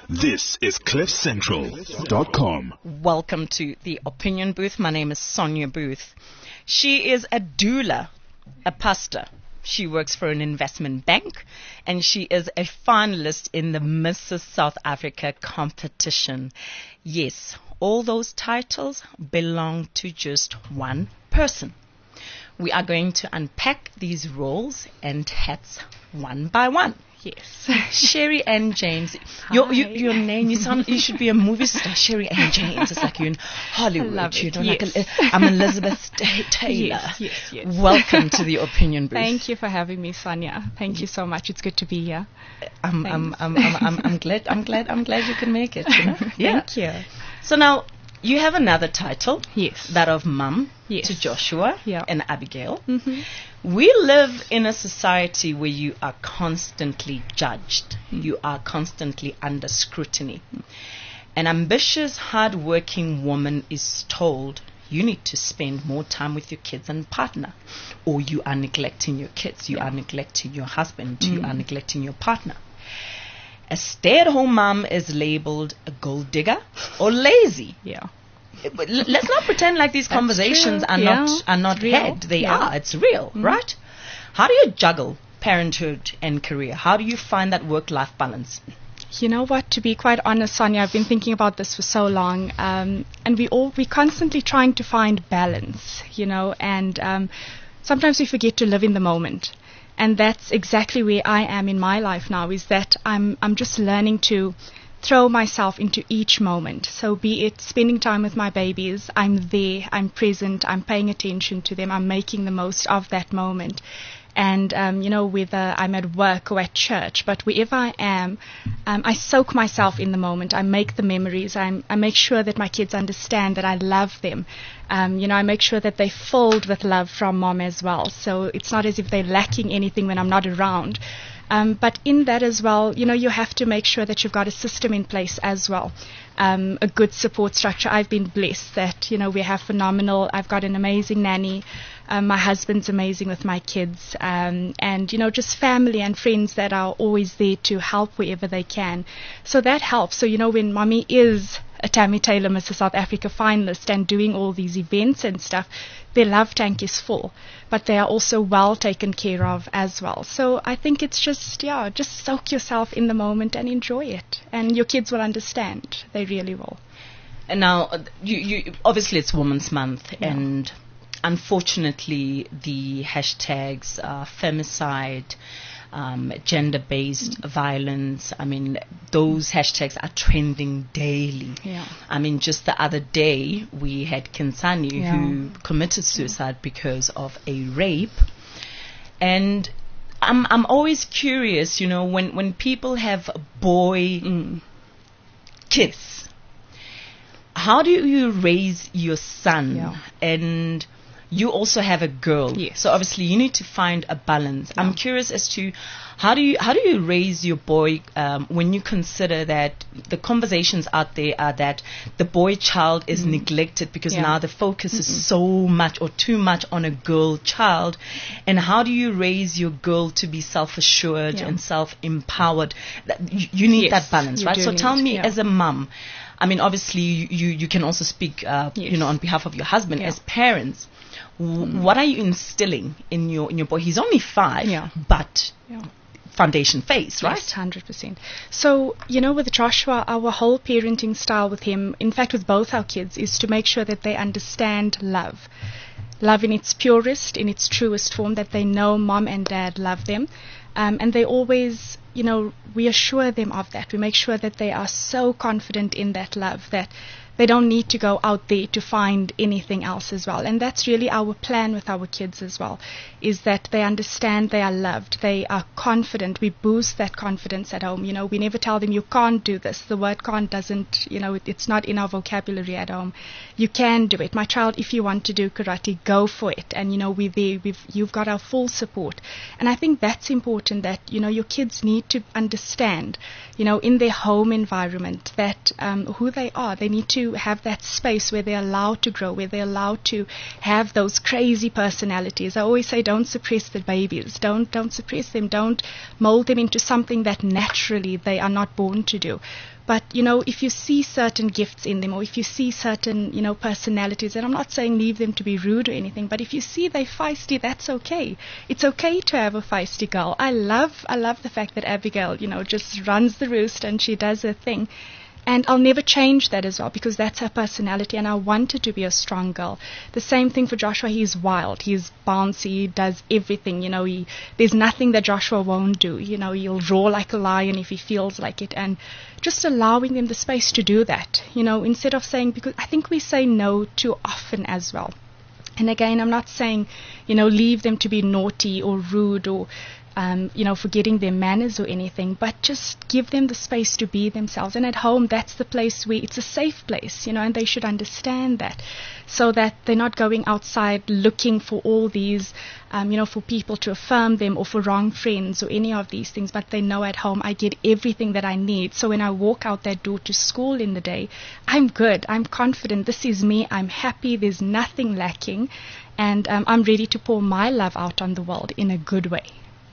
This is CliffCentral.com. Welcome to the Opinion Booth. My name is Sonia Booth. She is a doula, a pastor. She works for an investment bank, and she is a finalist in the Mrs. South Africa competition. Yes, all those titles belong to just one person. We are going to unpack these roles and hats one by one. Yes. Sherry Ann James. Your name, you should be a movie star. Sherry Ann James. It's like you're in Hollywood. I love it. Like I'm Elizabeth Taylor. Yes. Welcome to the Opinion Booth. Thank you for having me, Sonia. Thank you so much. It's good to be here. I'm glad you can make it. You know? Yeah. Thank you. So now you have another title. Yes. That of mum Yes. to Joshua Yeah. and Abigail. Mm-hmm. We live in a society where you are constantly judged. You are constantly under scrutiny. An ambitious, hard-working woman is told you need to spend more time with your kids and partner, or you are neglecting your kids, you are neglecting your husband, you are neglecting your partner. A stay-at-home mom is labeled a gold digger or lazy. Yeah. But let's not pretend like these conversations true. are not It's real. had. They Yeah. are. It's real, right? How do you juggle parenthood and career? How do you find that work-life balance? You know what? To be quite honest, Sonia, I've been thinking about this for so long, and we're constantly trying to find balance, and sometimes we forget to live in the moment. And that's exactly where I am in my life now, is that I'm just learning to throw myself into each moment. So be it spending time with my babies, I'm there, I'm present, I'm paying attention to them, I'm making the most of that moment. And, whether I'm at work or at church, but wherever I am, I soak myself in the moment. I make the memories. I make sure that my kids understand that I love them. I make sure that they're filled with love from mom as well. So it's not as if they're lacking anything when I'm not around. But in that as well, you have to make sure that you've got a system in place as well. A good support structure. I've been blessed that, we have phenomenal. I've got an amazing nanny. My husband's amazing with my kids. And, just family and friends that are always there to help wherever they can. So that helps. So, when mommy is a Tammy Taylor Mrs. South Africa finalist and doing all these events and stuff, their love tank is full, but they are also well taken care of as well. So I think it's just soak yourself in the moment and enjoy it, and your kids will understand. They really will. And now, you obviously it's Women's Month, and unfortunately the hashtags femicide, gender-based violence, those hashtags are trending daily. Yeah. Just the other day we had Kinsani who committed suicide because of a rape. And I'm always curious, when people have boy kids, how do you raise your son? Yeah. And you also have a girl. Yes. So obviously you need to find a balance. I'm curious as to how do you raise your boy when you consider that the conversations out there are that the boy child is neglected because now the focus is so much or too much on a girl child, and how do you raise your girl to be self-assured and self-empowered? You need that balance, right? So tell me, as a mum, obviously you can also speak on behalf of your husband as parents. What are you instilling in your boy? He's only 5, but foundation phase, right? Yes, 100%. So, with Joshua, our whole parenting style with him, in fact with both our kids, is to make sure that they understand love. Love in its purest, in its truest form, that they know mom and dad love them. And they always, we assure them of that. We make sure that they are so confident in that love that they don't need to go out there to find anything else as well. And that's really our plan with our kids as well, is that they understand they are loved. They are confident. We boost that confidence at home. We never tell them you can't do this. The word can't doesn't, it's not in our vocabulary at home. You can do it. My child, if you want to do karate, go for it. And, we're there. You've got our full support. And I think that's important, that, your kids need to understand, in their home environment that who they are. They need to have that space where they're allowed to grow, where they're allowed to have those crazy personalities. I always say, don't suppress the babies. Don't suppress them. Don't mold them into something that naturally they are not born to do. But, if you see certain gifts in them, or if you see certain, personalities, and I'm not saying leave them to be rude or anything, but if you see they're feisty, that's okay. It's okay to have a feisty girl. I love the fact that Abigail, just runs the roost and she does her thing. And I'll never change that as well, because that's her personality, and I want her to be a strong girl. The same thing for Joshua. He's wild, he's bouncy, he does everything. There's nothing that Joshua won't do. He'll roar like a lion if he feels like it, and just allowing them the space to do that. Instead of saying, because I think we say no too often as well. And again, I'm not saying, leave them to be naughty or rude or forgetting their manners or anything, but just give them the space to be themselves. And at home, that's the place where it's a safe place, and they should understand that, so that they're not going outside looking for all these, for people to affirm them or for wrong friends or any of these things, but they know at home I get everything that I need. So when I walk out that door to school in the day, I'm good, I'm confident, this is me, I'm happy, there's nothing lacking, and I'm ready to pour my love out on the world in a good way.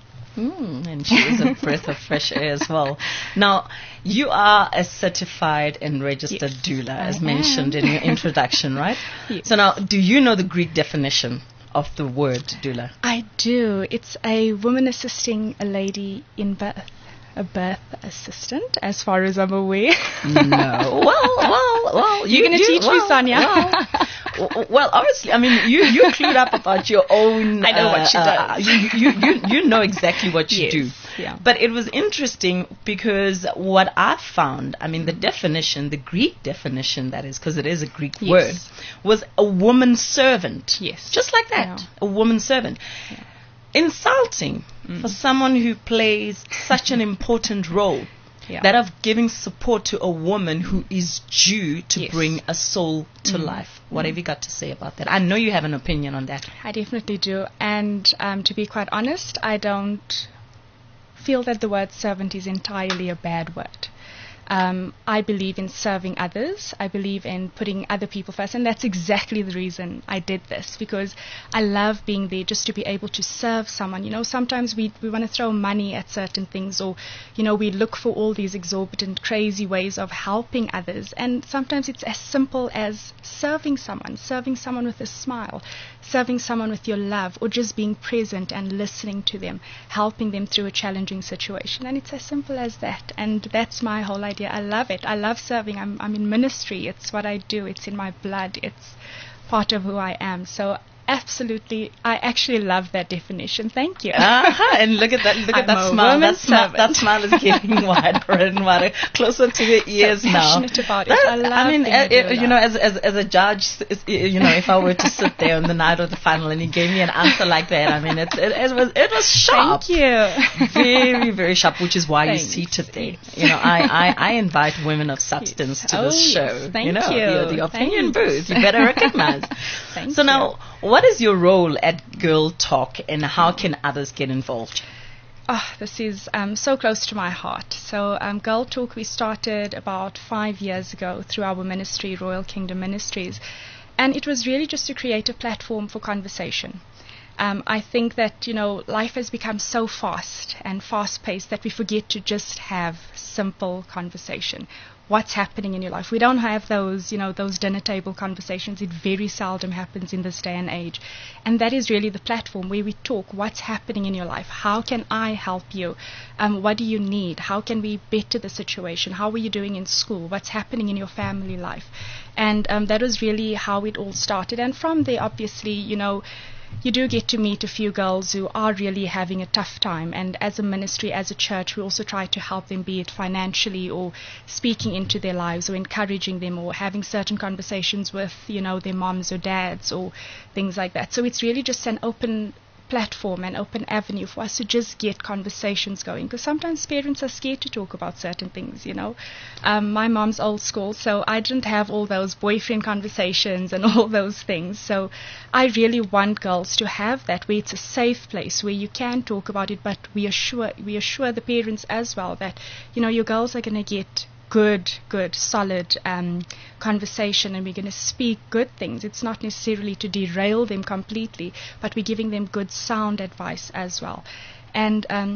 And she is a breath of fresh air as well. Now, you are a certified and registered doula, as mentioned in your introduction, right? Yes. So now, do you know the Greek definition of the word doula? I do. It's a woman assisting a lady in birth. A birth assistant, as far as I'm aware. No. Well. You're going to teach me, Sonia. Well, obviously, I mean, you're clued up about your own. I know what she does. You know exactly what you do. Yeah. But it was interesting because what I found, I mean, the definition, the Greek definition, that is, because it is a Greek word, was a woman servant. Yes. Just like that, a woman servant. Yeah. Insulting for someone who plays such an important role, that of giving support to a woman who is due to bring a soul to life. What have you got to say about that? I know you have an opinion on that. I definitely do. And to be quite honest, I don't feel that the word servant is entirely a bad word. I believe in serving others. I believe in putting other people first. And that's exactly the reason I did this, because I love being there just to be able to serve someone. Sometimes we want to throw money at certain things, or, we look for all these exorbitant, crazy ways of helping others. And sometimes it's as simple as serving someone with a smile, serving someone with your love, or just being present and listening to them, helping them through a challenging situation. And it's as simple as that. And that's my whole idea. I love it. I love serving. I'm in ministry. It's what I do. It's in my blood. It's part of who I am. So absolutely, I actually love that definition. Thank you. And look at that! Look at that smile. That smile is getting wider and wider, closer to your ears now. Passionate about it. I love. I mean, as a judge, if I were to sit there on the night of the final and you gave me an answer like that, I mean, it was sharp. Thank you. Very, very sharp, which is why you're seated there. I invite women of substance to this show. Thank you. The opinion booth. You better recognize. Thank you. Now, what is your role at Girl Talk, and how can others get involved? This is so close to my heart. So Girl Talk, we started about 5 years ago through our ministry, Royal Kingdom Ministries. And it was really just to create a platform for conversation. I think that, life has become so fast and fast-paced that we forget to just have simple conversation. What's happening in your life? We don't have those dinner table conversations. It very seldom happens in this day and age. And that is really the platform where we talk what's happening in your life. How can I help you? What do you need? How can we better the situation? How are you doing in school? What's happening in your family life? And that was really how it all started. And from there, obviously, you do get to meet a few girls who are really having a tough time, and as a ministry, as a church, we also try to help them, be it financially or speaking into their lives or encouraging them or having certain conversations with, their moms or dads or things like that. So it's really just an open platform, an open avenue for us to just get conversations going, because sometimes parents are scared to talk about certain things. My mom's old school, so I didn't have all those boyfriend conversations and all those things. So I really want girls to have that, where it's a safe place where you can talk about it, but we assure the parents as well that your girls are going to get good, solid conversation, and we're going to speak good things. It's not necessarily to derail them completely, but we're giving them good sound advice as well. And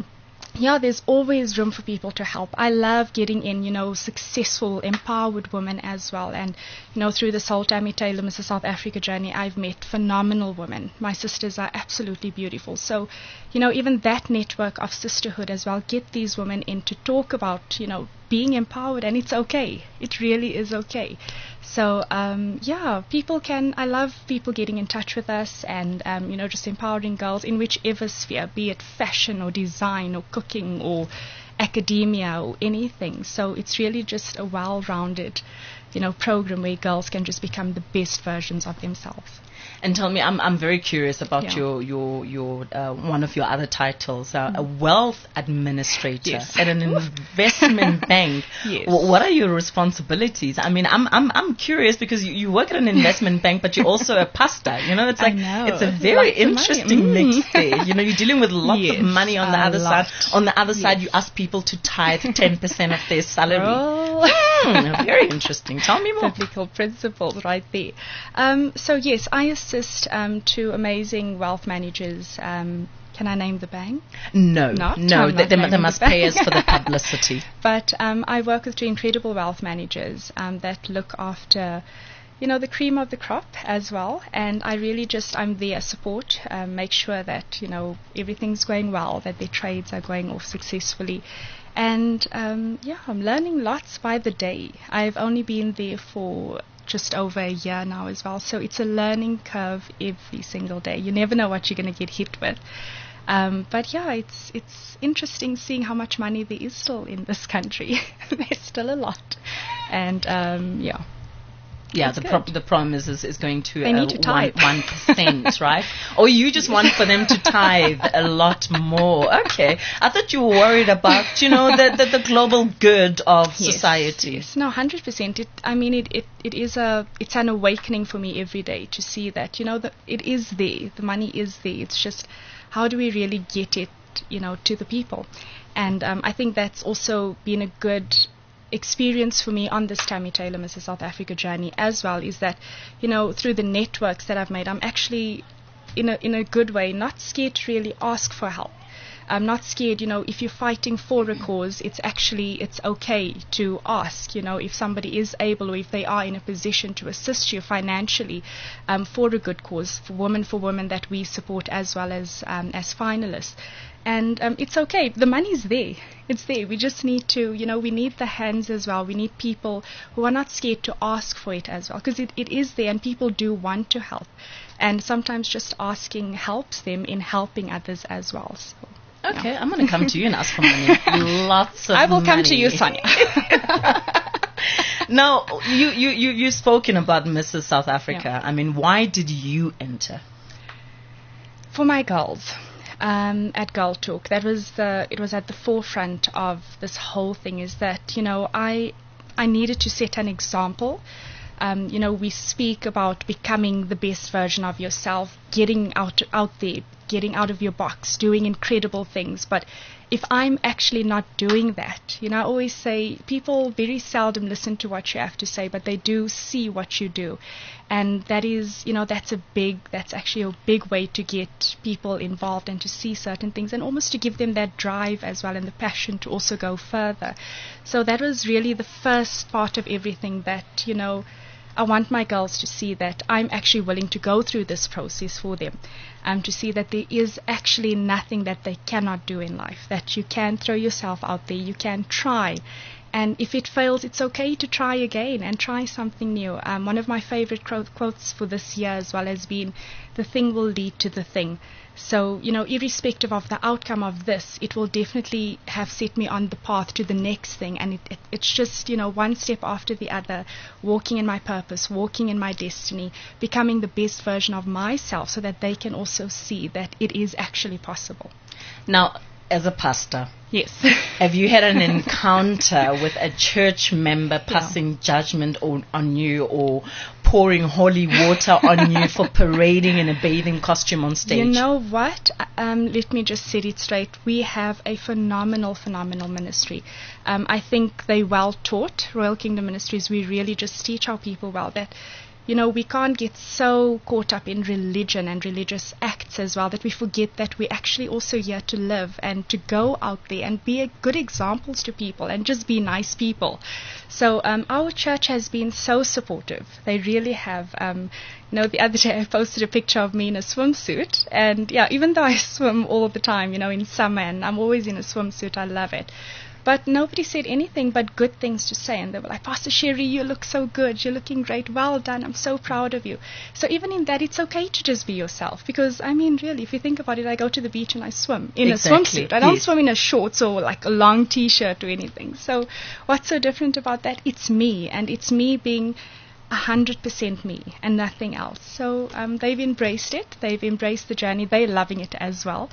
yeah, there's always room for people to help. I love getting in, successful, empowered women as well. And, through this whole Tammy Taylor, Mrs. South Africa journey, I've met phenomenal women. My sisters are absolutely beautiful. So, even that network of sisterhood as well, get these women in to talk about, being empowered, and it's okay. It really is okay. So, I love people getting in touch with us and, just empowering girls in whichever sphere, be it fashion or design or cooking or academia or anything. So it's really just a well-rounded, program where girls can just become the best versions of themselves. And tell me, I'm very curious about your one of your other titles, a wealth administrator at an investment bank. Yes. What are your responsibilities? I mean, I'm curious because you work at an investment bank, but you're also a pastor. It's like it's a very interesting mix there. You're dealing with lots of money on the other side. On the other side, you ask people to tithe 10% of their salary. Very interesting. Tell me more. Biblical principles right there. So yes, I assist two amazing wealth managers. Can I name the bank? No. They must pay us for the publicity. But I work with two incredible wealth managers that look after, the cream of the crop as well. And I really I'm there support, make sure that, everything's going well, that their trades are going off successfully. And I'm learning lots by the day. I've only been there for just over a year now as well, so it's a learning curve every single day. You never know what you're going to get hit with. But it's interesting seeing how much money there is still in this country. There's still a lot, and the problem is going to they need to tithe 1%, right? Or you just want for them to tithe a lot more. Okay, I thought you were worried about the global good of society. Yes, no, 100%. It's an awakening for me every day to see that that it is there, the money is there. It's just how do we really get it to the people, and I think that's also been a good experience for me on this Tammy Taylor, Mrs. South Africa journey as well, is that, through the networks that I've made, I'm actually, in a good way, not scared to really ask for help. I'm not scared, if you're fighting for a cause, it's okay to ask, if somebody is able or if they are in a position to assist you financially for a good cause, for women that we support as well as finalists. And it's okay. The money's there. It's there. We just need to, we need the hands as well. We need people who are not scared to ask for it as well, because it is there and people do want to help. And sometimes just asking helps them in helping others as well. So, okay, I'm going to come to you and ask for money. Lots of money. I will come to you, Sonia. Now, you've spoken about Mrs. South Africa. Yeah. I mean, why did you enter? For my girls. At Girl Talk, it was at the forefront of this whole thing, is that I needed to set an example. We speak about becoming the best version of yourself, getting out there, getting out of your box, doing incredible things. But if I'm actually not doing that, I always say people very seldom listen to what you have to say, but they do see what you do. And that is, that's actually a big way to get people involved and to see certain things and almost to give them that drive as well and the passion to also go further. So that was really the first part of everything that, I want my girls to see that I'm actually willing to go through this process for them, to see that there is actually nothing that they cannot do in life, that you can throw yourself out there, you can try. And if it fails, it's okay to try again and try something new. One of my favorite quotes for this year as well has been, the thing will lead to the thing. So, irrespective of the outcome of this, it will definitely have set me on the path to the next thing. And it's just, one step after the other, walking in my purpose, walking in my destiny, becoming the best version of myself so that they can also see that it is actually possible. Now, as a pastor, yes, have you had an encounter with a church member passing judgment on you or pouring holy water on you for parading in a bathing costume on stage? You know what? Let me just set it straight. We have a phenomenal ministry. I think they well taught. Royal Kingdom Ministries, we really just teach our people well that we can't get so caught up in religion and religious acts as well that we forget that we're actually also here to live and to go out there and be good examples to people and just be nice people. So our church has been so supportive. They really have. The other day I posted a picture of me in a swimsuit, and even though I swim all the time, in summer, and I'm always in a swimsuit, I love it. But nobody said anything but good things to say. And they were like, Pastor Sherry, you look so good. You're looking great. Well done. I'm so proud of you. So even in that, it's okay to just be yourself. Because, really, if you think about it, I go to the beach and I swim in a swimsuit. I don't swim in a shorts or like a long T-shirt or anything. So what's so different about that? It's me. And it's me being 100% me and nothing else. So they've embraced it. They've embraced the journey. They're loving it as well.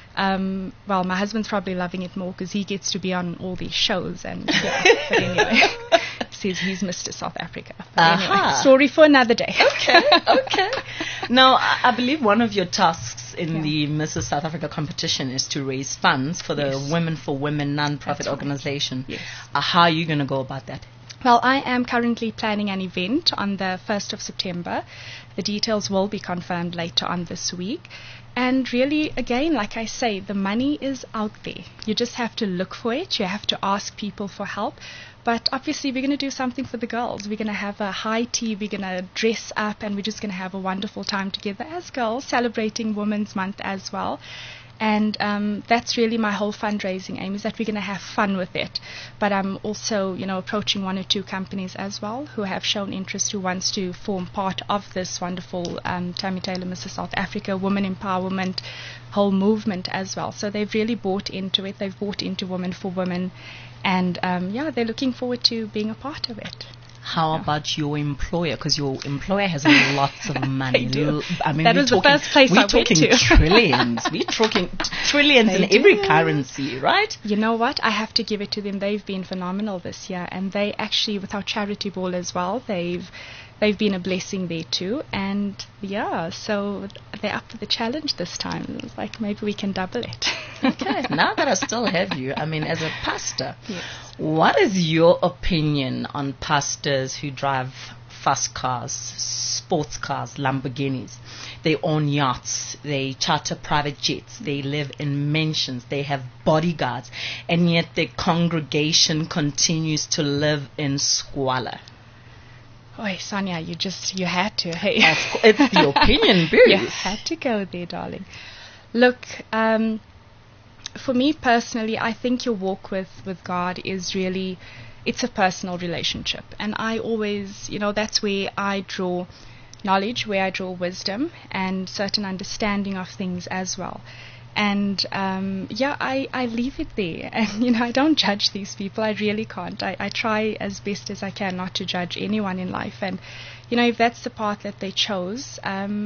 My husband's probably loving it more because he gets to be on all these shows, and but anyway, says he's Mr. South Africa. Anyway, story for another day. Okay. Now, I believe one of your tasks in the Mrs. South Africa competition is to raise funds for the Women for Women non-profit organization. Yes. How are you going to go about that? Well, I am currently planning an event on the 1st of September. The details will be confirmed later on this week. And really, again, like I say, the money is out there. You just have to look for it. You have to ask people for help. But obviously, we're going to do something for the girls. We're going to have a high tea. We're going to dress up, and we're just going to have a wonderful time together as girls, celebrating Women's Month as well. And that's really my whole fundraising aim, is that we're going to have fun with it. But I'm also, approaching 1 or 2 companies as well who have shown interest, who wants to form part of this wonderful Tammy Taylor Mrs. South Africa women empowerment whole movement as well. So they've really bought into it. They've bought into Women for Women. And, they're looking forward to being a part of it. How about your employer? Because your employer has lots of money. That was the first place I went to. We're talking trillions. We're talking trillions in every currency, right? You know what? I have to give it to them. They've been phenomenal this year. And they actually, with our charity ball as well, they've been a blessing there too. And so they're up for the challenge this time. It's like, maybe we can double it. Okay, now that I still have you, as a pastor, yes. What is your opinion on pastors who drive fast cars, sports cars, Lamborghinis? They own yachts, they charter private jets, they live in mansions, they have bodyguards, and yet their congregation continues to live in squalor. Oh, Sonia, you had to. Hey. It's the opinion, Bruce. You had to go there, darling. Look, for me personally, I think your walk with God is really, it's a personal relationship. And I always, that's where I draw knowledge, where I draw wisdom and certain understanding of things as well. And I leave it there. And I don't judge these people. I really can't. I try as best as I can not to judge anyone in life. And if that's the path that they chose,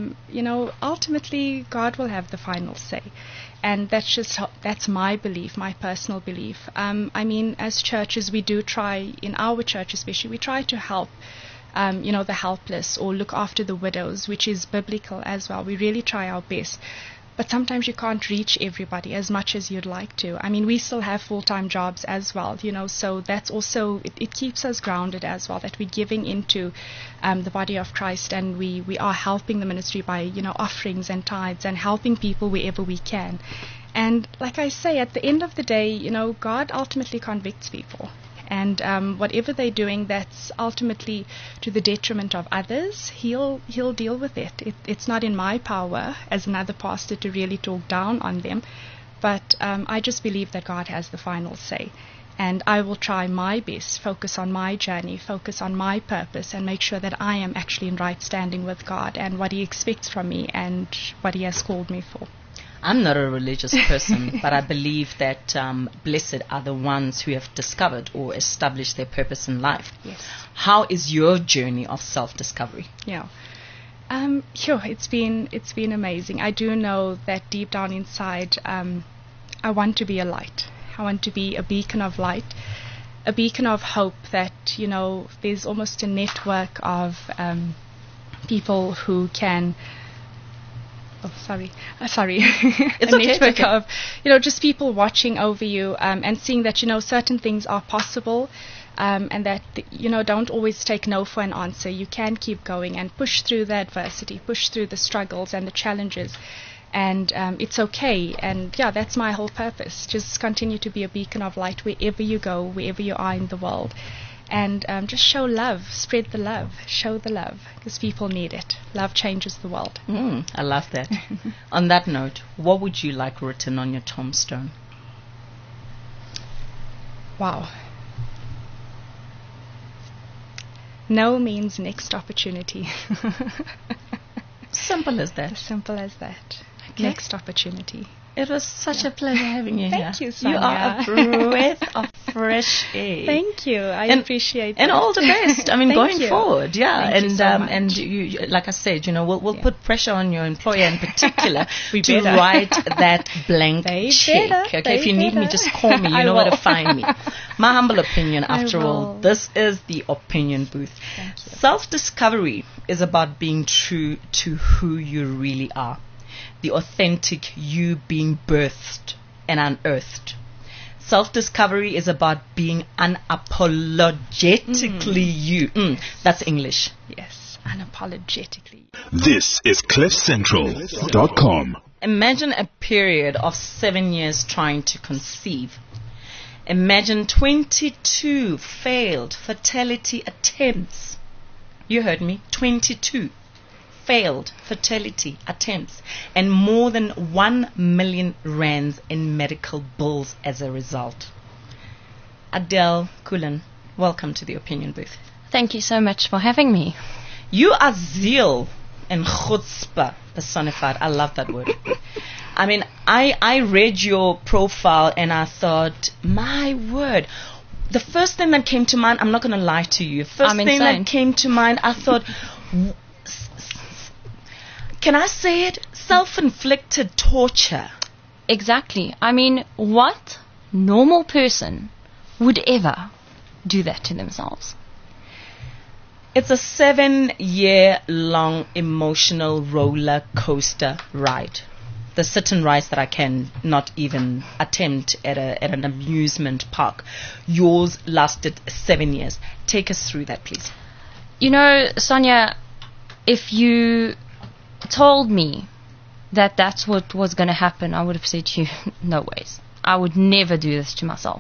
ultimately God will have the final say. And that's my belief, my personal belief. As churches, we do try, in our church especially, we try to help the helpless or look after the widows, which is biblical as well. We really try our best. But sometimes you can't reach everybody as much as you'd like to. We still have full-time jobs as well, so that's also, it keeps us grounded as well, that we're giving into the body of Christ, and we are helping the ministry by, offerings and tithes and helping people wherever we can. And like I say, at the end of the day, God ultimately convicts people. And whatever they're doing that's ultimately to the detriment of others, he'll deal with it. It's not in my power as another pastor to really talk down on them, but I just believe that God has the final say. And I will try my best, focus on my journey, focus on my purpose, and make sure that I am actually in right standing with God and what He expects from me and what He has called me for. I'm not a religious person, but I believe that blessed are the ones who have discovered or established their purpose in life. Yes. How is your journey of self-discovery? Yeah. It's been amazing. I do know that deep down inside, I want to be a light. I want to be a beacon of light, a beacon of hope that, there's almost a network of people who can... Oh, sorry. It's a network of, just people watching over you and seeing that, certain things are possible. and that, don't always take no for an answer. You can keep going and push through the adversity, push through the struggles and the challenges, and it's okay. And yeah, that's my whole purpose. Just continue to be a beacon of light wherever you go, wherever you are in the world, and just show love, spread the love, show the love, because people need it. Love changes the world. I love that. On that note, what would you like written on your tombstone? Wow. No means next opportunity. Simple as that. As simple as that. Okay. Next opportunity. It was such a pleasure having you here. Thank you, Sonia. You are a breath of fresh air. Thank you. I appreciate that. And all the best. I mean, going forward, yeah. Thank you so much. And you, like I said, we'll put pressure on your employer in particular We to better. write that blank check. better. Okay, They if you need me, better. just call me. You I know where will. to find me. My humble opinion, I after all, will. this is the opinion booth. Thank you. Self-discovery is about being true to who you really are. The authentic you being birthed and unearthed. Self-discovery is about being unapologetically you. That's English. Yes, unapologetically. This is CliffCentral.com. Imagine a period of 7 years trying to conceive. Imagine 22 failed fertility attempts. You heard me, 22 failed fertility attempts, and more than 1 million rands in medical bills as a result. Adele Kulin, welcome to the opinion booth. Thank you so much for having me. You are zeal and chutzpah personified. I love that word. I mean, I read your profile and I thought, my word. The first thing that came to mind, I'm not going to lie to you. First I'm thing insane. that came to mind, I thought, can I say it? Self-inflicted torture. Exactly. I mean, what normal person would ever do that to themselves? It's a 7-year-long emotional roller coaster ride. The sit and rides that I can not even attempt at an amusement park. Yours lasted 7 years. Take us through that, please. You know, Sonia, if you told me that that's what was going to happen, I would have said to you, no ways. I would never do this to myself.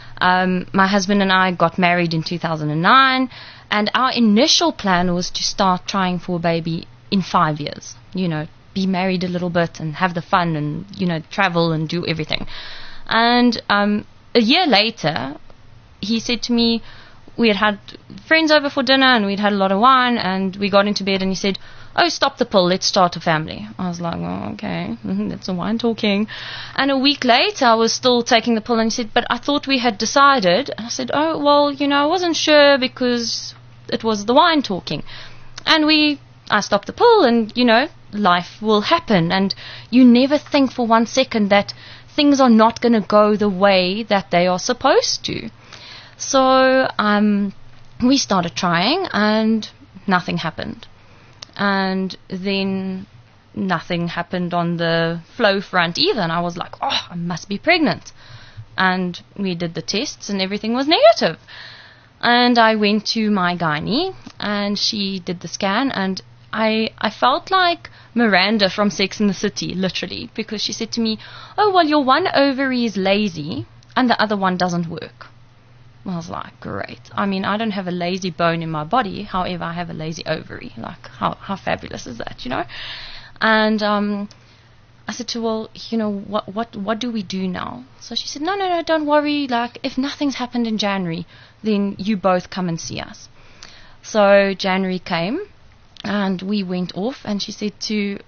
My husband and I got married in 2009, and our initial plan was to start trying for a baby in 5 years. Be married a little bit and have the fun and, travel and do everything. And a year later, he said to me, we had friends over for dinner and we'd had a lot of wine, and we got into bed and he said, oh, stop the pill, let's start a family. I was like, oh, okay, that's the wine talking. And a week later, I was still taking the pill, and he said, but I thought we had decided. And I said, oh, well, I wasn't sure because it was the wine talking. And I stopped the pill, and, life will happen. And you never think for 1 second that things are not going to go the way that they are supposed to. So we started trying, and nothing happened. And then nothing happened on the flow front either. And I was like, oh, I must be pregnant. And we did the tests and everything was negative. And I went to my gynae and she did the scan, and I felt like Miranda from Sex and the City, literally, because she said to me, oh, well, your one ovary is lazy and the other one doesn't work. I was like, great. I mean, I don't have a lazy bone in my body. However, I have a lazy ovary. Like, how fabulous is that, And I said to her, well, what do we do now? So she said, no, don't worry. Like, if nothing's happened in January, then you both come and see us. So January came, and we went off, and she said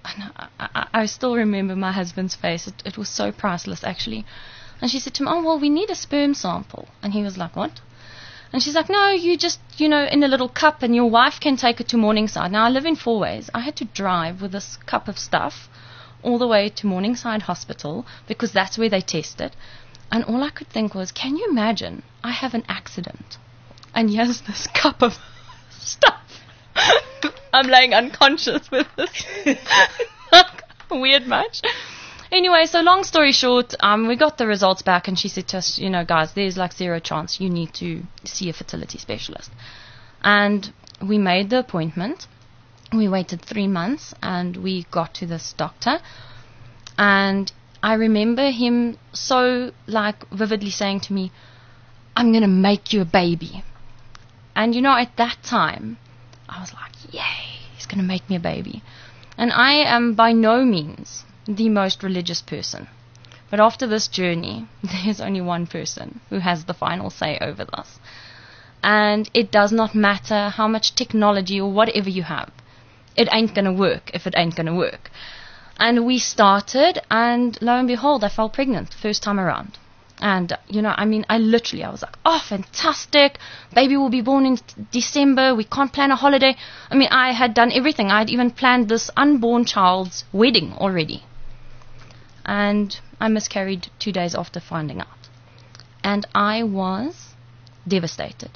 I still remember my husband's face. It was so priceless, actually. And she said to him, oh, well, we need a sperm sample. And he was like, what? And she's like, no, you just, in a little cup, and your wife can take it to Morningside. Now, I live in Fourways. I had to drive with this cup of stuff all the way to Morningside Hospital because that's where they test it. And all I could think was, can you imagine? I have an accident. And here's this cup of stuff. I'm laying unconscious with this weird match. Anyway, so long story short, we got the results back, and she said to us, guys, there's like zero chance. You need to see a fertility specialist. And we made the appointment. We waited 3 months, and we got to this doctor. And I remember him so like vividly saying to me, I'm going to make you a baby. And at that time, I was like, yay, he's going to make me a baby. And I am by no means the most religious person. But after this journey, there's only one person who has the final say over this. And it does not matter how much technology or whatever you have. It ain't going to work if it ain't going to work. And we started, and lo and behold, I fell pregnant first time around. And, I was like, oh, fantastic. Baby will be born in December. We can't plan a holiday. I had done everything. I had even planned this unborn child's wedding already. And I miscarried 2 days after finding out. And I was devastated.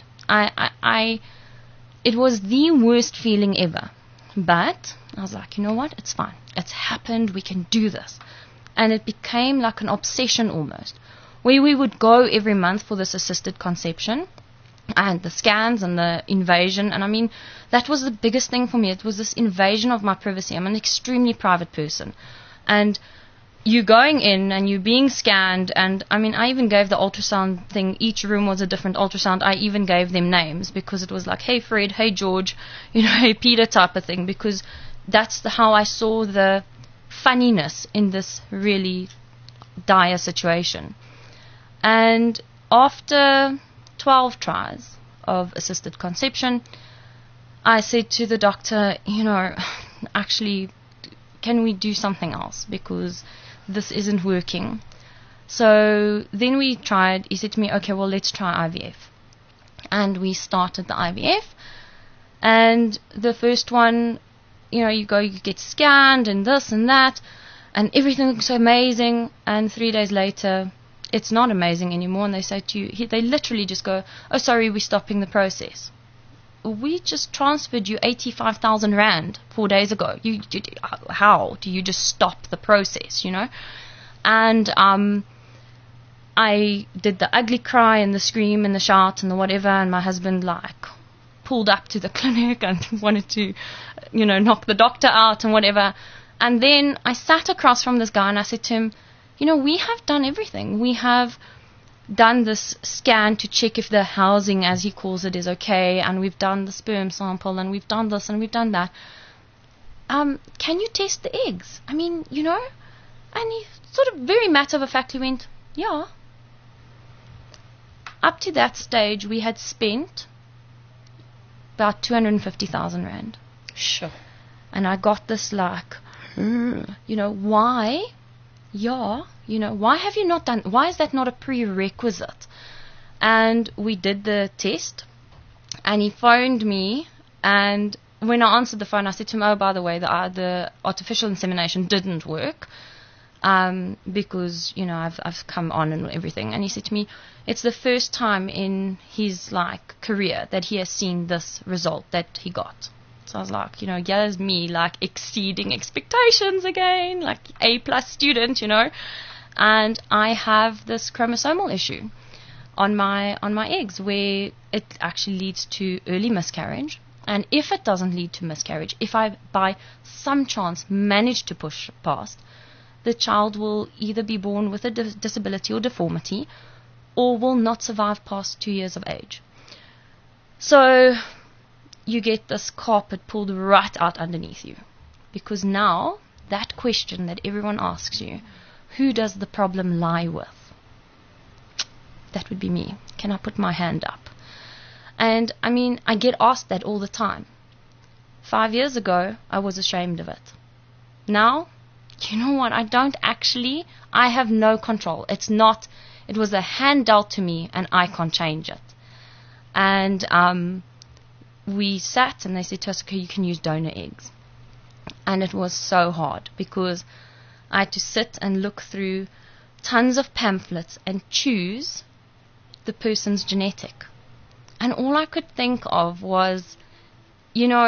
It was the worst feeling ever. But I was like, you know what? It's fine. It's happened. We can do this. And it became like an obsession almost. Where we would go every month for this assisted conception and the scans and the invasion. And that was the biggest thing for me. It was this invasion of my privacy. I'm an extremely private person. And you going in and you being scanned. And I even gave the ultrasound thing. Each room was a different ultrasound. I even gave them names because it was like, hey Fred, hey George, hey Peter type of thing. Because that's how I saw the funniness in this really dire situation. And after 12 tries of assisted conception, I said to the doctor, actually, can we do something else? Because this isn't working. So then we tried, he said to me, okay, well, let's try IVF. And we started the IVF. And the first one, you get scanned and this and that, and everything looks amazing. And 3 days later, it's not amazing anymore, and they say to you, they literally just go, oh, sorry, we're stopping the process. We just transferred you 85,000 rand 4 days ago. How do you just stop the process, And I did the ugly cry and the scream and the shout and the whatever, and my husband pulled up to the clinic and wanted to, knock the doctor out and whatever. And then I sat across from this guy and I said to him, we have done everything. We have done this scan to check if the housing, as he calls it, is okay, and we've done the sperm sample, and we've done this and we've done that. Can you test the eggs? And he sort of very matter-of-factly went, yeah. Up to that stage, we had spent about 250,000 rand. Sure. And I got this why? Yeah, why have you not done, why is that not a prerequisite? And we did the test, and he phoned me, and when I answered the phone, I said to him, oh, by the way, the artificial insemination didn't work, because, I've come on and everything. And he said to me, it's the first time in his, career that he has seen this result that he got. So I was like, here's me, exceeding expectations again, A+ student, And I have this chromosomal issue on my eggs where it actually leads to early miscarriage. And if it doesn't lead to miscarriage, if I, by some chance, manage to push past, the child will either be born with a disability or deformity or will not survive past 2 years of age. So you get this carpet pulled right out underneath you. Because now, that question that everyone asks you, who does the problem lie with? That would be me. Can I put my hand up? And, I get asked that all the time. 5 years ago, I was ashamed of it. Now, you know what? I have no control. It was a hand dealt to me, and I can't change it. And, we sat and they said to us, okay, you can use donor eggs. And it was so hard because I had to sit and look through tons of pamphlets and choose the person's genetic. And all I could think of was,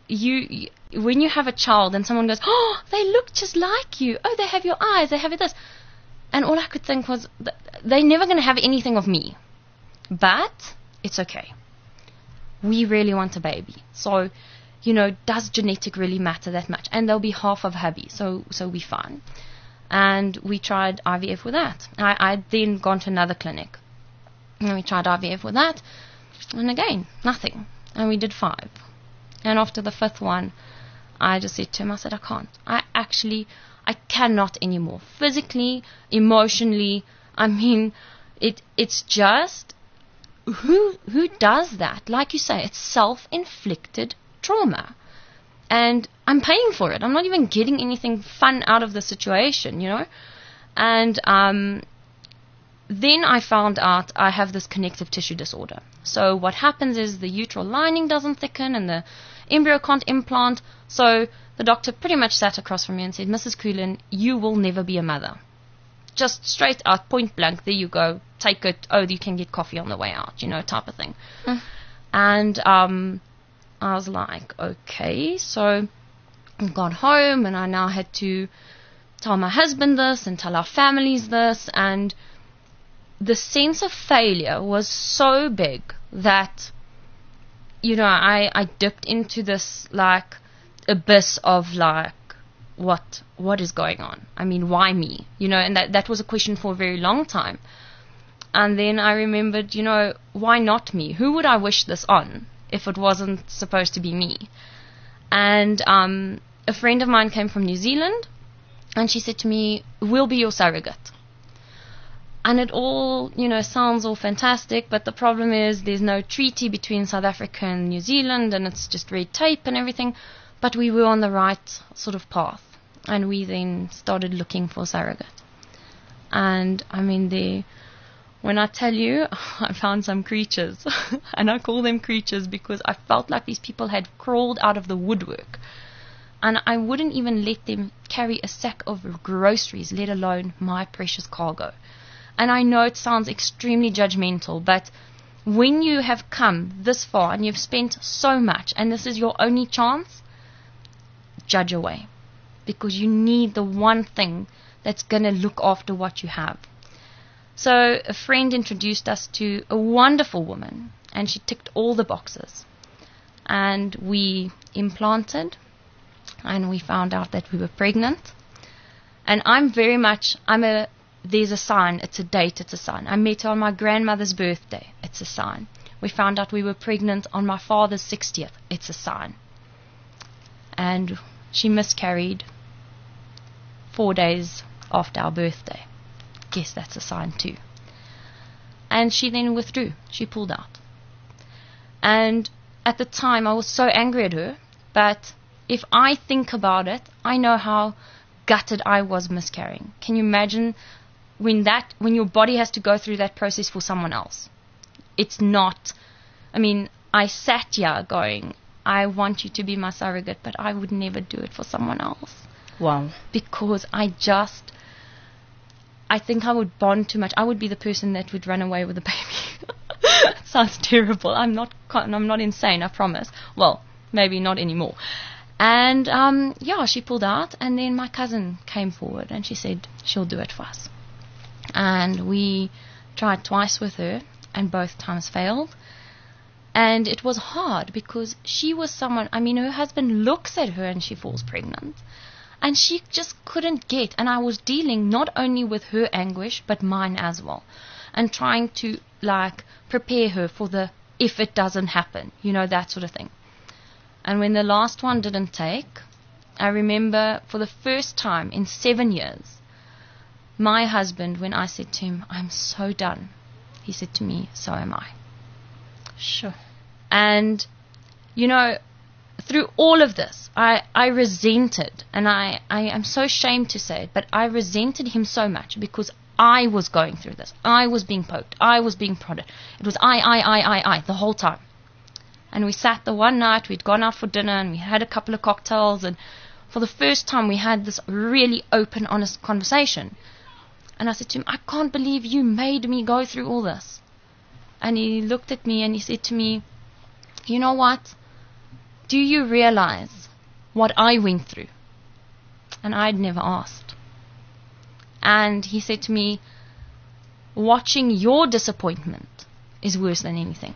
when you have a child and someone goes, oh, they look just like you. Oh, they have your eyes. They have this. And all I could think was, they're never going to have anything of me. But it's okay. We really want a baby. So, does genetic really matter that much? And they'll be half of hubby. So we're fine. And we tried IVF with that. I'd then gone to another clinic. And we tried IVF with that. And again, nothing. And we did 5. And after the 5th one, I just said to him, I said, I can't. I cannot anymore. Physically, emotionally. I mean, it's just, who does that? Like you say, it's self-inflicted trauma. And I'm paying for it. I'm not even getting anything fun out of the situation, And then I found out I have this connective tissue disorder. So what happens is the uterine lining doesn't thicken and the embryo can't implant. So the doctor pretty much sat across from me and said, Mrs. Coolin, you will never be a mother. Just straight out, point blank, there you go. Take it. Oh, you can get coffee on the way out, type of thing. And I was like, okay. So I got home and I now had to tell my husband this and tell our families this. And the sense of failure was so big that, I dipped into this, abyss of, what is going on? I mean, why me? And that was a question for a very long time. And then I remembered, why not me? Who would I wish this on if it wasn't supposed to be me? And a friend of mine came from New Zealand, and she said to me, we'll be your surrogate. And it all, sounds all fantastic, but the problem is there's no treaty between South Africa and New Zealand, and it's just red tape and everything. But we were on the right sort of path, and we then started looking for a surrogate. And, I mean, when I tell you, I found some creatures, and I call them creatures because I felt like these people had crawled out of the woodwork. And I wouldn't even let them carry a sack of groceries, let alone my precious cargo. And I know it sounds extremely judgmental, but when you have come this far and you've spent so much and this is your only chance, judge away. Because you need the one thing that's going to look after what you have. So a friend introduced us to a wonderful woman, and she ticked all the boxes. And we implanted, and we found out that we were pregnant. And there's a sign, it's a date, it's a sign. I met her on my grandmother's birthday, it's a sign. We found out we were pregnant on my father's 60th, it's a sign. And she miscarried 4 days after our birthday. Guess that's a sign too. And she then withdrew. She pulled out. And at the time I was so angry at her, but if I think about it, I know how gutted I was miscarrying. Can you imagine when your body has to go through that process for someone else? It's not, I sat here going, I want you to be my surrogate, but I would never do it for someone else. Wow. Because I think I would bond too much. I would be the person that would run away with the baby. Sounds terrible. I'm not insane, I promise. Well, maybe not anymore. And she pulled out, and then my cousin came forward and she said she'll do it for us. And we tried twice with her, and both times failed. And it was hard because she was someone, her husband looks at her and she falls pregnant. And she just couldn't get, and I was dealing not only with her anguish, but mine as well. And trying to, prepare her for if it doesn't happen, that sort of thing. And when the last one didn't take, I remember for the first time in 7 years, my husband, when I said to him, I'm so done, he said to me, so am I. Sure. And, through all of this, I resented, and I am so ashamed to say it, but I resented him so much because I was going through this. I was being poked. I was being prodded. It was I the whole time. And we sat the one night, we'd gone out for dinner, and we had a couple of cocktails, and for the first time we had this really open, honest conversation. And I said to him, I can't believe you made me go through all this. And he looked at me and he said to me, you know what? do you realize what I went through? And I'd never asked. And he said to me, watching your disappointment is worse than anything.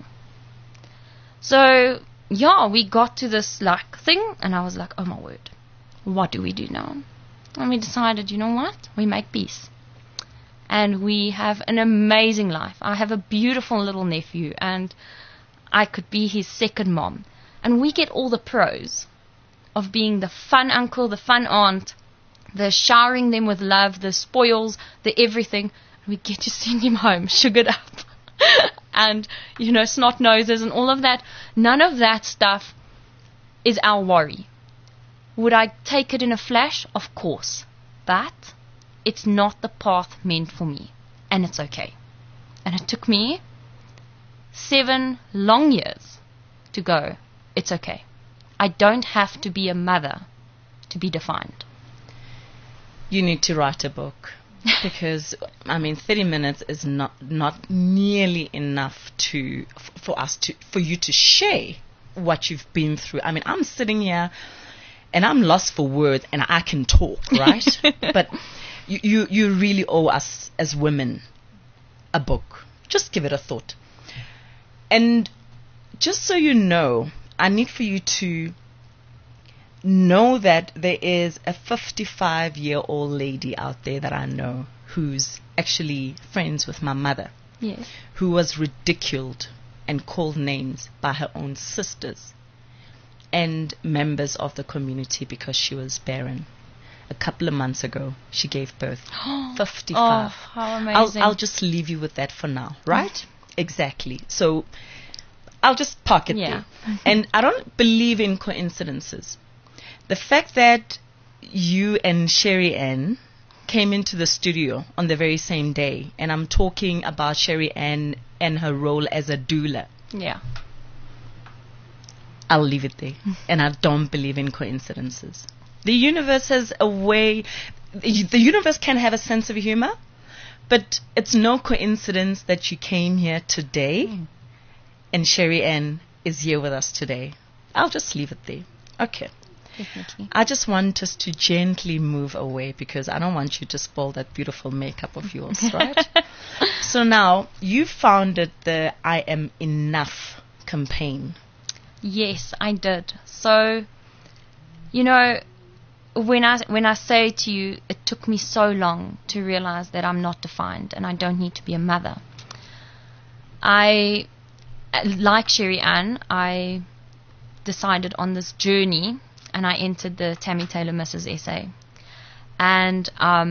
So, yeah, we got to this thing, and I was like, oh my word, what do we do now? And we decided, you know what? We make peace. And we have an amazing life. I have a beautiful little nephew, and I could be his second mom. And we get all the pros of being the fun uncle, the fun aunt, the showering them with love, the spoils, the everything. We get to send him home, sugared up. And, snot noses and all of that. None of that stuff is our worry. Would I take it in a flash? Of course. But it's not the path meant for me. And it's okay. And it took me 7 long years to go, it's okay. I don't have to be a mother to be defined. You need to write a book. Because 30 minutes is not nearly enough for you to share what you've been through. I'm sitting here and I'm lost for words, and I can talk, right? But you really owe us as women a book. Just give it a thought. And just so you know, I need for you to know that there is a 55-year-old lady out there that I know who's actually friends with my mother. Yes. Who was ridiculed and called names by her own sisters and members of the community because she was barren. A couple of months ago, she gave birth. 55. Oh, how amazing. I'll just leave you with that for now, right? Exactly. So I'll just park it there. And I don't believe in coincidences. The fact that you and Sherry Ann came into the studio on the very same day, and I'm talking about Sherry Ann and her role as a doula. Yeah. I'll leave it there. And I don't believe in coincidences. The universe has a way, the universe can have a sense of humor, but it's no coincidence that you came here today and Sherry Ann is here with us today. I'll just leave it there. Okay. Definitely. I just want us to gently move away because I don't want you to spoil that beautiful makeup of yours, right? So now, you founded the I Am Enough campaign. Yes, I did. So, when I say to you, it took me so long to realize that I'm not defined and I don't need to be a mother. Like Sherry Ann, I decided on this journey and I entered the Tammy Taylor Mrs. SA. And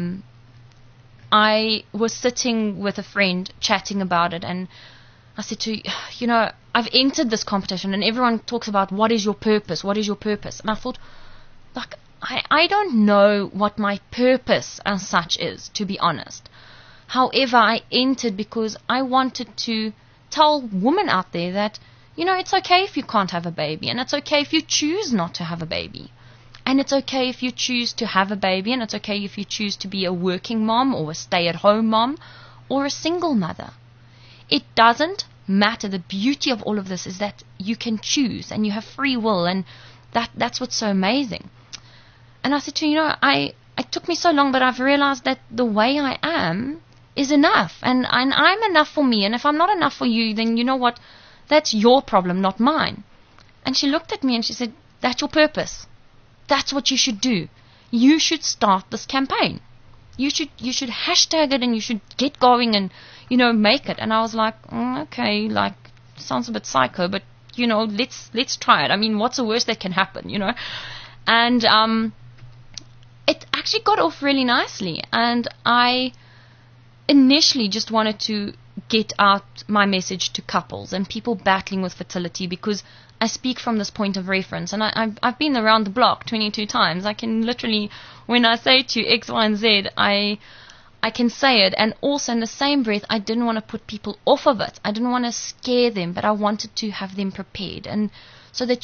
I was sitting with a friend chatting about it, and I said to her, I've entered this competition and everyone talks about what is your purpose, what is your purpose? And I thought, I don't know what my purpose as such is, to be honest. However, I entered because I wanted to tell women out there that, it's okay if you can't have a baby, and it's okay if you choose not to have a baby. And it's okay if you choose to have a baby, and it's okay if you choose to be a working mom or a stay-at-home mom or a single mother. It doesn't matter. The beauty of all of this is that you can choose and you have free will, and that's what's so amazing. And I said to her, it took me so long, but I've realized that the way I am is enough, and I'm enough for me, and if I'm not enough for you, then you know what? That's your problem, not mine. And she looked at me and she said, that's your purpose. That's what you should do. You should start this campaign. You should hashtag it and you should get going and, make it. And I was like, okay, sounds a bit psycho, but, let's try it. What's the worst that can happen, And it actually got off really nicely. And I initially just wanted to get out my message to couples and people battling with fertility, because I speak from this point of reference, and I've been around the block 22 times. I can literally, when I say to you X, Y, and Z, I can say it. And also in the same breath, I didn't want to put people off of it. I didn't want to scare them, but I wanted to have them prepared, and so that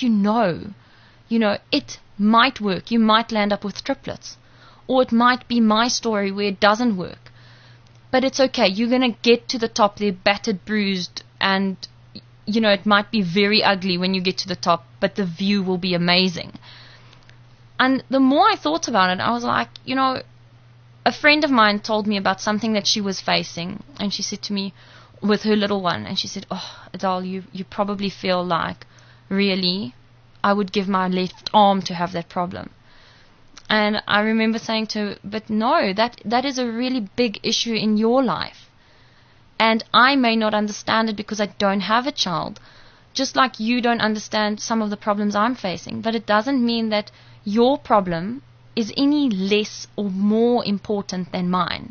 it might work. You might land up with triplets, or it might be my story where it doesn't work. But it's okay. You're going to get to the top there battered, bruised, and it might be very ugly when you get to the top, but the view will be amazing. And the more I thought about it, I was like, a friend of mine told me about something that she was facing, and she said to me, with her little one, and she said, "Oh, Adele, you probably feel like, really, I would give my left arm to have that problem." And I remember saying to her, "But no, that is a really big issue in your life. And I may not understand it because I don't have a child, just like you don't understand some of the problems I'm facing. But it doesn't mean that your problem is any less or more important than mine."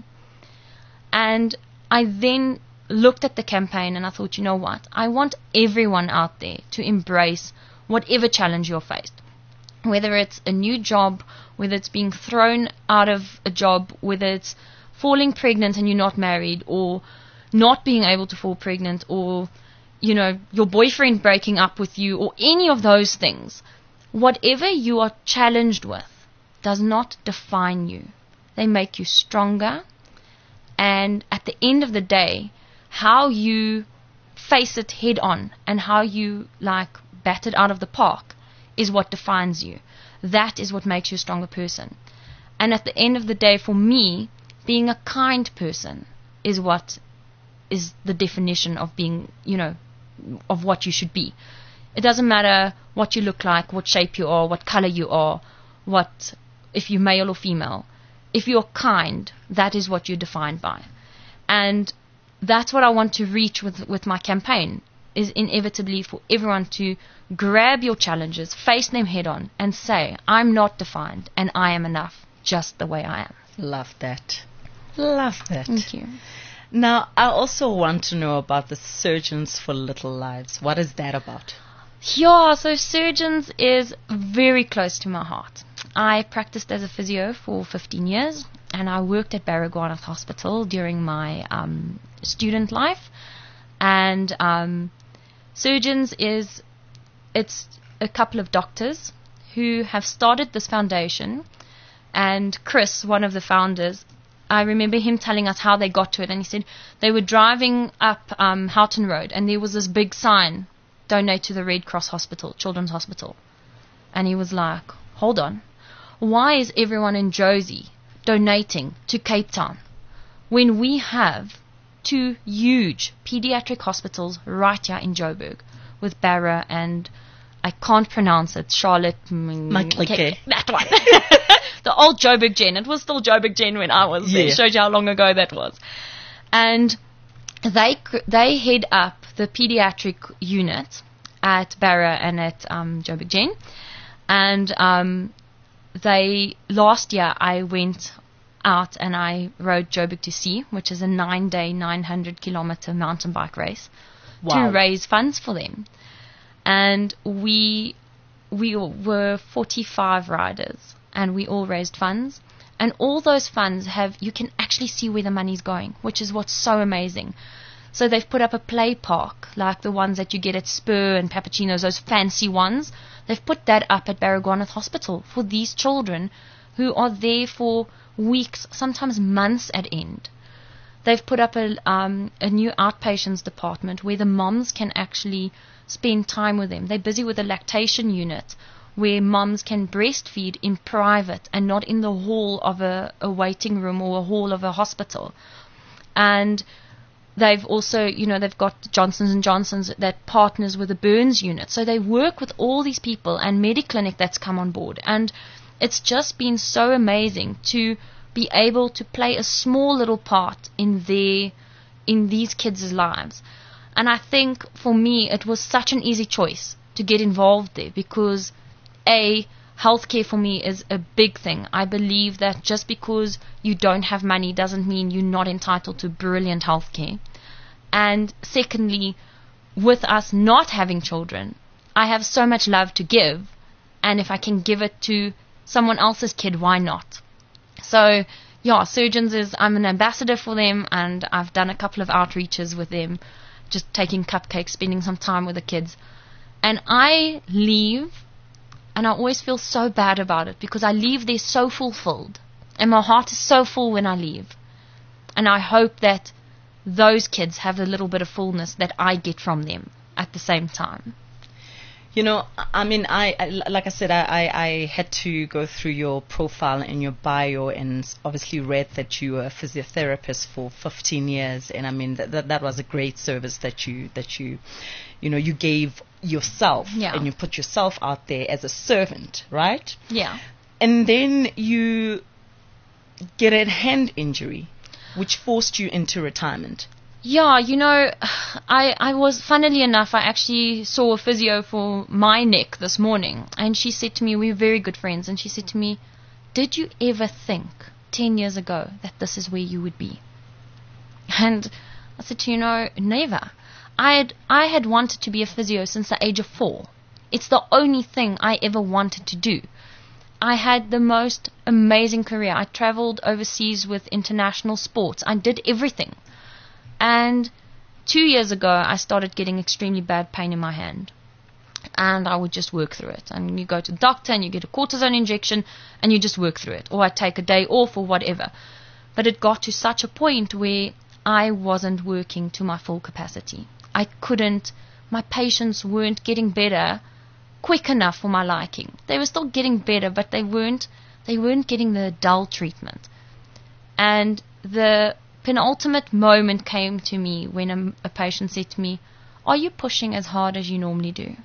And I then looked at the campaign and I thought, you know what? I want everyone out there to embrace whatever challenge you're faced. Whether it's a new job, whether it's being thrown out of a job, whether it's falling pregnant and you're not married, or not being able to fall pregnant, or, your boyfriend breaking up with you, or any of those things. Whatever you are challenged with does not define you. They make you stronger. And at the end of the day, how you face it head on and how you bat it out of the park is what defines you. That is what makes you a stronger person. And at the end of the day, for me, being a kind person is what is the definition of being, of what you should be. It doesn't matter what you look like, what shape you are, what color you are, if you're male or female. If you're kind, that is what you're defined by. And that's what I want to reach with my campaign, is inevitably for everyone to grab your challenges, face them head on, and say, I'm not defined, and I am enough, just the way I am. Love that. Love that. Thank you. Now, I also want to know about the Surgeons for Little Lives. What is that about? Yeah, so Surgeons is very close to my heart. I practiced as a physio for 15 years, and I worked at Baragwanath Hospital during my student life. And Surgeons it's a couple of doctors who have started this foundation. And Chris, one of the founders, I remember him telling us how they got to it. And he said they were driving up Houghton Road, and there was this big sign, "Donate to the Red Cross Hospital, Children's Hospital." And he was like, hold on. Why is everyone in Josie donating to Cape Town when we have 2 huge pediatric hospitals right here in Joburg with Barra and I can't pronounce it, Charlotte Macleke. That one. The old Joburg Gen. It was still Joburg Gen when I was there. It showed you how long ago that was. And they head up the pediatric unit at Barra and at Joburg Gen. And last year I went out and I rode Joburg to Sea, which is a 9-day, 900-kilometer mountain bike race, to raise funds for them. And we were 45 riders, and we all raised funds. And all those funds you can actually see where the money's going, which is what's so amazing. So they've put up a play park, like the ones that you get at Spur and Pappuccino's, those fancy ones. They've put that up at Baragwanath Hospital for these children who are there for weeks, sometimes months at end. They've put up a new outpatients department where the moms can actually spend time with them. They're busy with a lactation unit where moms can breastfeed in private and not in the hall of a waiting room or a hall of a hospital. And they've also, they've got Johnson & Johnson's that partners with the burns unit. So they work with all these people, and Mediclinic that's come on board. And it's just been so amazing to be able to play a small little part in these kids' lives. And I think for me it was such an easy choice to get involved there because healthcare for me is a big thing. I believe that just because you don't have money doesn't mean you're not entitled to brilliant healthcare. And secondly, with us not having children, I have so much love to give, and if I can give it to someone else's kid, why not? So yeah, Surgeons I'm an ambassador for them, and I've done a couple of outreaches with them, just taking cupcakes, spending some time with the kids. And I leave, and I always feel so bad about it because I leave there so fulfilled, and my heart is so full when I leave. And I hope that those kids have a little bit of fullness that I get from them at the same time. You know, I mean, like I said, I had to go through your profile and your bio, and obviously read that you were a physiotherapist for 15 years, and I mean that was a great service that you you gave yourself, and you put yourself out there as a servant, right? Yeah. And then you get a hand injury, which forced you into retirement. Yeah, you know, I was, funnily enough, I actually saw a physio for my neck this morning, and she said to me, we were very good friends, and she said to me, did you ever think 10 years ago that this is where you would be? And I said to you, never. I had wanted to be a physio since the age of 4. It's the only thing I ever wanted to do. I had the most amazing career. I traveled overseas with international sports. I did everything. And 2 years ago, I started getting extremely bad pain in my hand. And I would just work through it. And you go to the doctor and you get a cortisone injection and you just work through it. Or I take a day off or whatever. But it got to such a point where I wasn't working to my full capacity. I couldn't, my patients weren't getting better quick enough for my liking. They were still getting better, but they weren't getting the dull treatment. And the penultimate moment came to me when a patient said to me, are you pushing as hard as you normally do?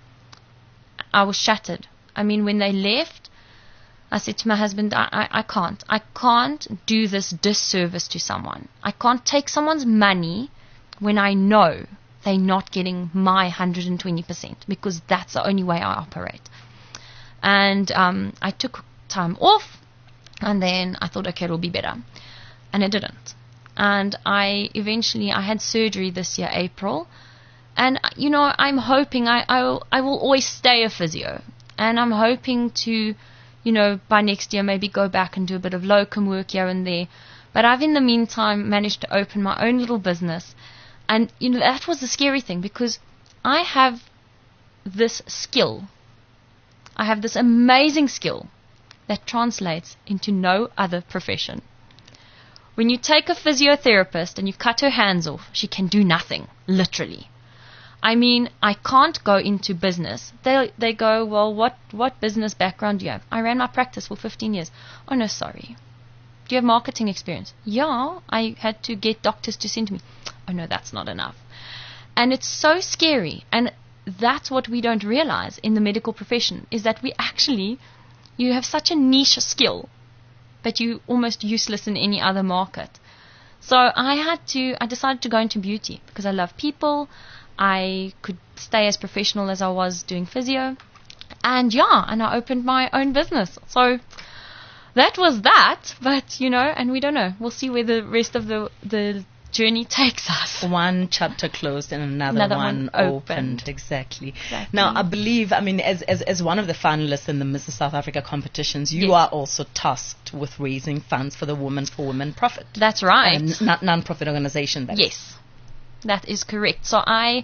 I was shattered. I mean, when they left, I said to my husband, I can't do this disservice to someone. I can't take someone's money when I know they're not getting my 120%, because that's the only way I operate. And I took time off, and then I thought, okay, it'll be better. And it didn't. And I had surgery this year, April. And, I'm hoping I will always stay a physio. And I'm hoping to, by next year maybe go back and do a bit of locum work here and there. But I've in the meantime managed to open my own little business. And, that was the scary thing, because I have this skill. I have this amazing skill that translates into no other profession. When you take a physiotherapist and you cut her hands off, she can do nothing, literally. I mean, I can't go into business. They go, well, what business background do you have? I ran my practice for 15 years. Oh, no, sorry. Do you have marketing experience? Yeah, I had to get doctors to send me. Oh, no, that's not enough. And it's so scary. And that's what we don't realize in the medical profession, is that you have such a niche skill, but you're almost useless in any other market. So I decided to go into beauty because I love people. I could stay as professional as I was doing physio. And I opened my own business. So that was that. But, and we don't know. We'll see where the rest of the journey takes us. One chapter closed and another one opened. Exactly. Now, I believe, as one of the finalists in the Mrs. South Africa competitions, you are also tasked with raising funds for the Women for Women Profit. That's right. Non-profit organization. Yes, that is correct. So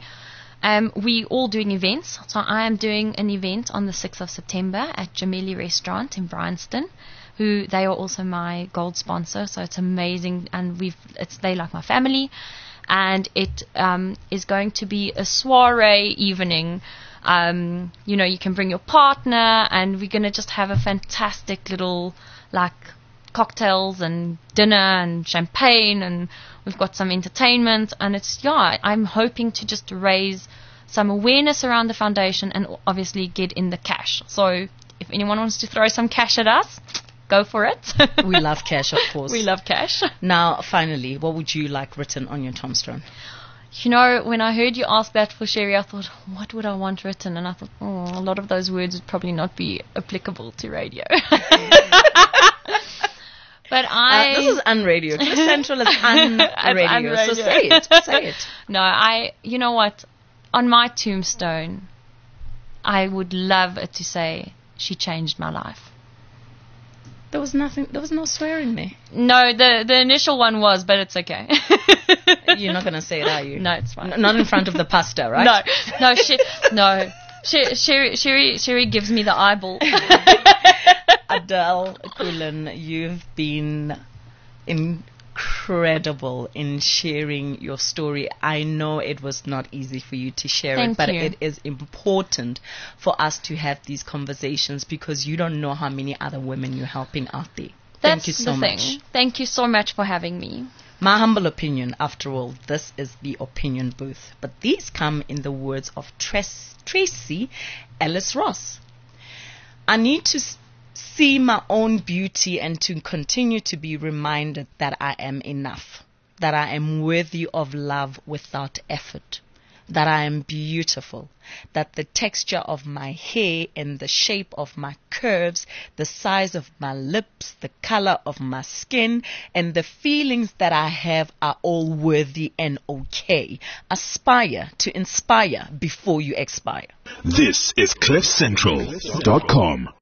we all doing events. So I am doing an event on the 6th of September at Jameli Restaurant in Bryanston, who they are also my gold sponsor, so it's amazing, and they like my family, and it is going to be a soiree evening. You can bring your partner, and we're going to just have a fantastic little cocktails and dinner and champagne, and we've got some entertainment, and I'm hoping to just raise some awareness around the foundation and obviously get in the cash. So if anyone wants to throw some cash at us, go for it. We love cash, of course. We love cash. Now, finally, what would you like written on your tombstone? When I heard you ask that for Sherry, I thought, what would I want written? And I thought, a lot of those words would probably not be applicable to radio. But this is unradio. Cliff Central is unradio. So say it. No, you know what? On my tombstone, I would love it to say, she changed my life. There was no swearing there. No, the initial one was, but it's okay. You're not going to say it, are you? No, it's fine. Not in front of the pastor, right? No. Sherry gives me the eyeball. Adele Koolan, you've been incredible in sharing your story. I know it was not easy for you to share Thank it, but you. it is important for us to have these conversations because you don't know how many other women you're helping out there. That's Thank you so the much. thing. Thank you so much for having me. My humble opinion, after all, this is the opinion booth. But these come in the words of Tracy Ellis Ross. I need to see my own beauty and to continue to be reminded that I am enough, that I am worthy of love without effort, that I am beautiful, that the texture of my hair and the shape of my curves, the size of my lips, the color of my skin, and the feelings that I have are all worthy and okay. Aspire to inspire before you expire. This is CliffCentral.com.